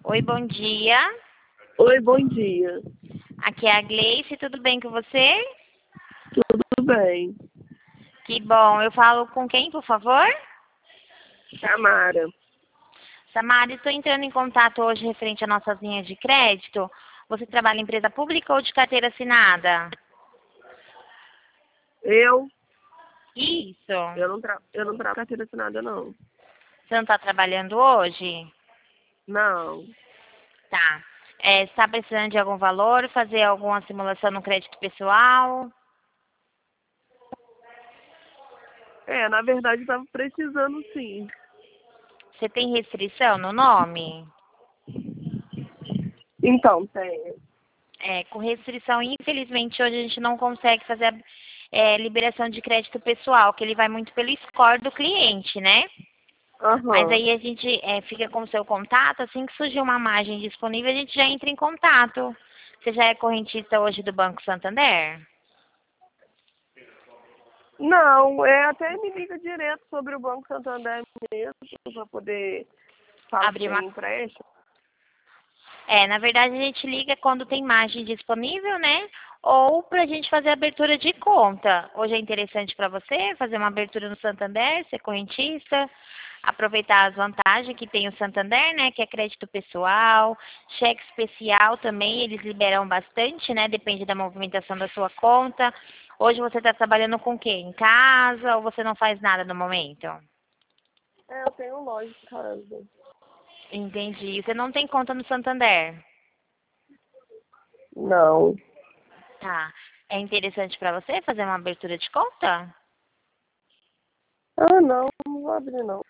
Oi, bom dia. Oi, bom dia. Aqui é a Gleice, tudo bem com você? Tudo bem? Que bom. Eu falo com quem, por favor? Samara. Samara, estou entrando em contato hoje referente às nossas linhas de crédito. Você trabalha em empresa pública ou de carteira assinada? Eu? Isso. Eu não trago carteira assinada, não. Você não está trabalhando hoje? Não. Tá. Está precisando de algum valor, fazer alguma simulação no crédito pessoal? Na verdade, eu tava precisando, sim. Você tem restrição no nome? Então, tem. Com restrição, infelizmente, hoje a gente não consegue fazer a liberação de crédito pessoal, que ele vai muito pelo score do cliente, né? Mas Aham. aí a gente fica com o seu contato, assim que surgir uma margem disponível, a gente já entra em contato. Você já é correntista hoje do Banco Santander? Não, até me liga direto sobre o Banco Santander mesmo, para poder falar se Abrir uma. tem empréstimo. Na verdade a gente liga quando tem margem disponível, né? Ou para a gente fazer a abertura de conta. Hoje é interessante para você fazer uma abertura no Santander, ser correntista, aproveitar as vantagens que tem o Santander, né? Que é crédito pessoal, cheque especial também, eles liberam bastante, né? Depende da movimentação da sua conta. Hoje você está trabalhando com o quê? Em casa ou você não faz nada no momento? Eu tenho loja em casa. Entendi. Você não tem conta no Santander? Não. Tá. É interessante para você fazer uma abertura de conta? Ah, não vou abrir, não.